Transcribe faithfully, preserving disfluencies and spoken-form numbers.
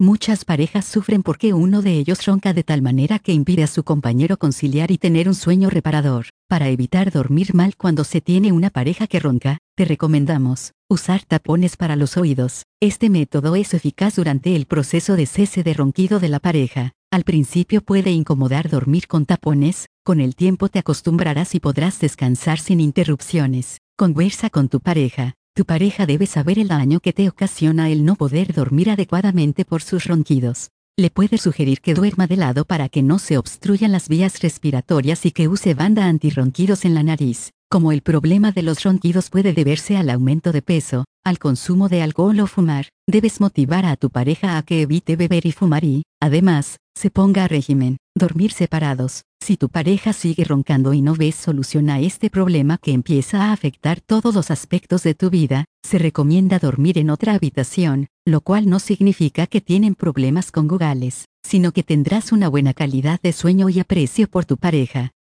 Muchas parejas sufren porque uno de ellos ronca de tal manera que impide a su compañero conciliar y tener un sueño reparador. Para evitar dormir mal cuando se tiene una pareja que ronca, te recomendamos usar tapones para los oídos. Este método es eficaz durante el proceso de cese de ronquido de la pareja. Al principio puede incomodar dormir con tapones, con el tiempo te acostumbrarás y podrás descansar sin interrupciones. Conversa con tu pareja. Tu pareja debe saber el daño que te ocasiona el no poder dormir adecuadamente por sus ronquidos. Le puedes sugerir que duerma de lado para que no se obstruyan las vías respiratorias y que use banda antirronquidos en la nariz. Como el problema de los ronquidos puede deberse al aumento de peso, al consumo de alcohol o fumar, debes motivar a tu pareja a que evite beber y fumar y, además, se ponga a régimen. Dormir separados. Si tu pareja sigue roncando y no ves solución a este problema que empieza a afectar todos los aspectos de tu vida, se recomienda dormir en otra habitación, lo cual no significa que tienen problemas conyugales, sino que tendrás una buena calidad de sueño y aprecio por tu pareja.